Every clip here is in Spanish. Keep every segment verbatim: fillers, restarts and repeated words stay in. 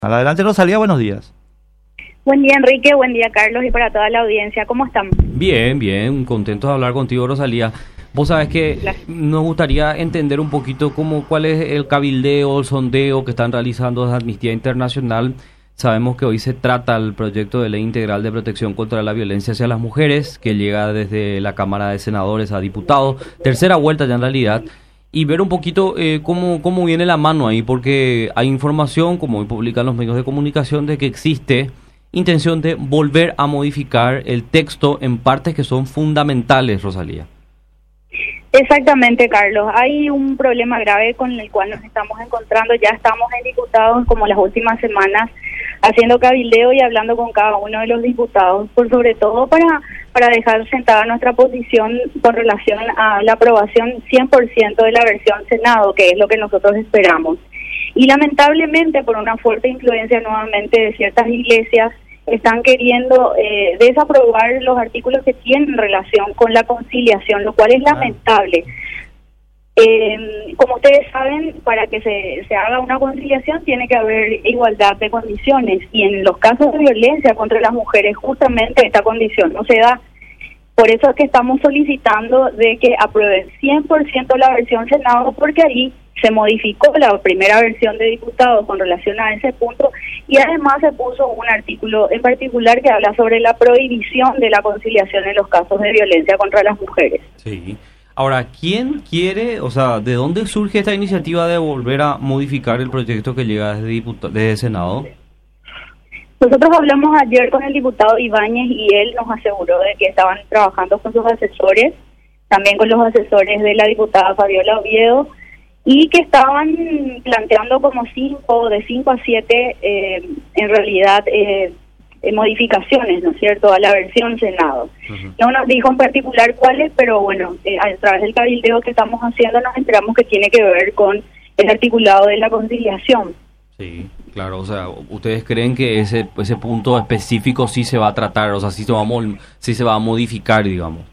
Adelante, Rosalía, buenos días. Buen día, Enrique, buen día, Carlos, y para toda la audiencia. ¿Cómo están? Bien, bien, contentos de hablar contigo, Rosalía. Vos sabés que Gracias. Nos gustaría entender un poquito cómo, cuál es el cabildeo, el sondeo que están realizando desde Amnistía Internacional. Sabemos que hoy se trata el proyecto de ley integral de protección contra la violencia hacia las mujeres, que llega desde la Cámara de Senadores a diputados, tercera vuelta ya en realidad, y ver un poquito eh, cómo, cómo viene la mano ahí, porque hay información, como hoy publican los medios de comunicación, de que existe intención de volver a modificar el texto en partes que son fundamentales, Rosalía. Exactamente, Carlos. Hay un problema grave con el cual nos estamos encontrando. Ya estamos en diputados, como las últimas semanas, haciendo cabildeo y hablando con cada uno de los diputados, por sobre todo para, para dejar sentada nuestra posición con relación a la aprobación cien por ciento de la versión Senado, que es lo que nosotros esperamos. Y lamentablemente, por una fuerte influencia nuevamente de ciertas iglesias, están queriendo eh, desaprobar los artículos que tienen relación con la conciliación, lo cual es lamentable. Eh, como ustedes saben, para que se, se haga una conciliación tiene que haber igualdad de condiciones, y en los casos de violencia contra las mujeres justamente esta condición no se da. Por eso es que estamos solicitando de que aprueben cien por ciento la versión Senado, porque ahí se modificó la primera versión de diputados con relación a ese punto, y además se puso un artículo en particular que habla sobre la prohibición de la conciliación en los casos de violencia contra las mujeres. Sí. Ahora, ¿quién quiere, o sea, de dónde surge esta iniciativa de volver a modificar el proyecto que llega desde, diputa- desde Senado? Nosotros hablamos ayer con el diputado Ibáñez y él nos aseguró de que estaban trabajando con sus asesores, también con los asesores de la diputada Fabiola Oviedo, y que estaban planteando como cinco, de cinco a siete, eh, en realidad, eh, eh, modificaciones, ¿no es cierto?, a la versión Senado. Uh-huh. No nos dijo en particular cuáles, pero bueno, eh, a través del cabildeo que estamos haciendo nos enteramos que tiene que ver con el articulado de la conciliación. Sí, claro, o sea, ¿ustedes creen que ese ese punto específico sí se va a tratar, o sea, sí se va a, mo- sí se va a modificar, digamos?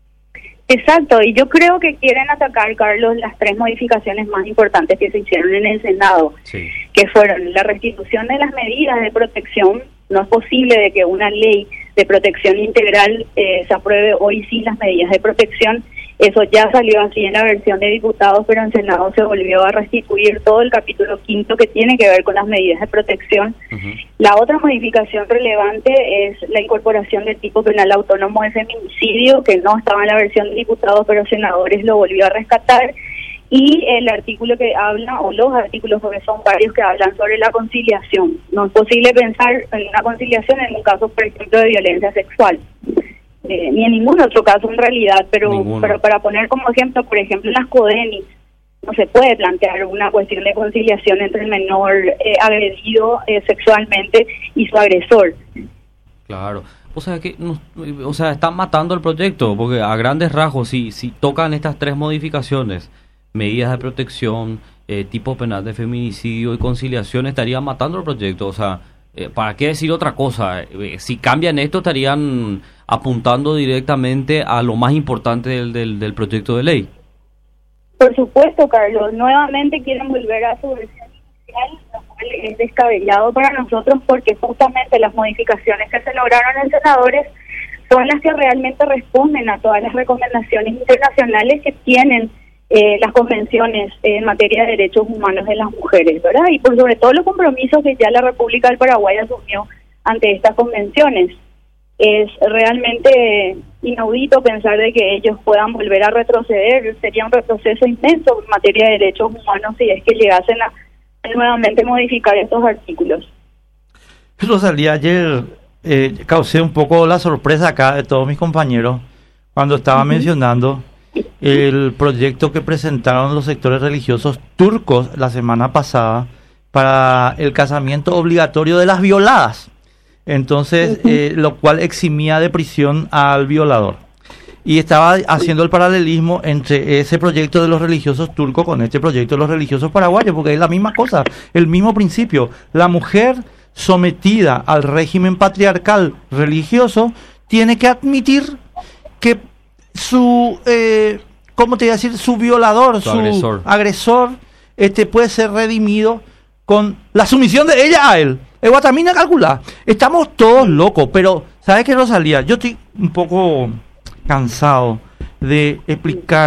Exacto, y yo creo que quieren atacar, Carlos, las tres modificaciones más importantes que se hicieron en el Senado, sí. que fueron la restitución de las medidas de protección. No es posible de que una ley de protección integral eh, se apruebe hoy sin las medidas de protección. Eso ya salió así en la versión de diputados, pero en Senado se volvió a restituir todo el capítulo quinto que tiene que ver con las medidas de protección. Uh-huh. La otra modificación relevante es la incorporación del tipo penal autónomo de feminicidio, que no estaba en la versión de diputados, pero senadores lo volvió a rescatar. Y el artículo que habla, o los artículos, porque son varios, que hablan sobre la conciliación. No es posible pensar en una conciliación en un caso, por ejemplo, de violencia sexual. Eh, ni en ningún otro caso en realidad, pero pero para poner como ejemplo, por ejemplo, en las CODENIS, no se puede plantear una cuestión de conciliación entre el menor eh, agredido eh, sexualmente y su agresor. Claro. O sea, que no, o sea, están matando el proyecto, porque a grandes rasgos, si, si tocan estas tres modificaciones, medidas de protección, eh, tipo penal de feminicidio y conciliación, estarían matando el proyecto. O sea, eh, ¿para qué decir otra cosa? Eh, si cambian esto, estarían apuntando directamente a lo más importante del, del, del proyecto de ley. Por supuesto, Carlos. Nuevamente quieren volver a su versión inicial, lo cual es descabellado para nosotros, porque justamente las modificaciones que se lograron en senadores son las que realmente responden a todas las recomendaciones internacionales que tienen eh, las convenciones en materia de derechos humanos de las mujeres, ¿verdad? Y por sobre todo los compromisos que ya la República del Paraguay asumió ante estas convenciones. Es realmente inaudito pensar de que ellos puedan volver a retroceder. Sería un retroceso inmenso en materia de derechos humanos si es que llegasen a, a nuevamente modificar estos artículos. Rosalía, ayer eh, causé un poco la sorpresa acá de todos mis compañeros cuando estaba uh-huh. mencionando el proyecto que presentaron los sectores religiosos turcos la semana pasada para el casamiento obligatorio de las violadas. Entonces, uh-huh. eh, lo cual eximía de prisión al violador. Y estaba haciendo el paralelismo entre ese proyecto de los religiosos turcos con este proyecto de los religiosos paraguayos, porque es la misma cosa, el mismo principio. La mujer sometida al régimen patriarcal religioso tiene que admitir que su, eh, ¿cómo te voy a decir? Su violador, su, su agresor, agresor este, puede ser redimido con la sumisión de ella a él. El Guatamina calcula. Estamos todos locos, pero ¿sabes qué, Rosalía? Yo estoy un poco cansado de explicar